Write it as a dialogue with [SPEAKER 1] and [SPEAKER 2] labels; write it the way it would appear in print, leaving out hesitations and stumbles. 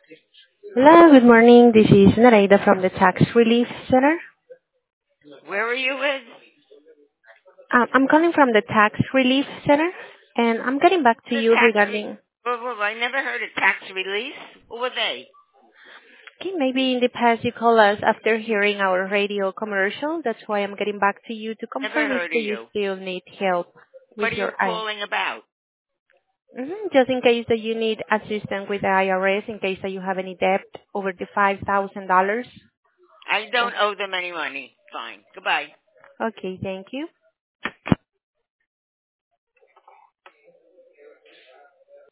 [SPEAKER 1] Hello, good morning. This is Nareda from the Tax Relief Center.
[SPEAKER 2] Where are you with?
[SPEAKER 1] I'm calling from the Tax Relief Center, and I'm getting back to
[SPEAKER 2] The
[SPEAKER 1] you
[SPEAKER 2] tax.
[SPEAKER 1] regarding,
[SPEAKER 2] I never heard of tax release. Who were they?
[SPEAKER 1] okay, maybe in the past you called us after hearing our radio commercial. That's why I'm getting back to you to
[SPEAKER 2] Never
[SPEAKER 1] confirm if
[SPEAKER 2] heard of
[SPEAKER 1] you
[SPEAKER 2] you.
[SPEAKER 1] still need help with
[SPEAKER 2] What are you
[SPEAKER 1] your I.
[SPEAKER 2] calling about?
[SPEAKER 1] Just in case that you need assistance with the IRS, in case that you have any debt over the $5,000.
[SPEAKER 2] I don't owe them any money. Fine. Goodbye.
[SPEAKER 1] Okay, thank you.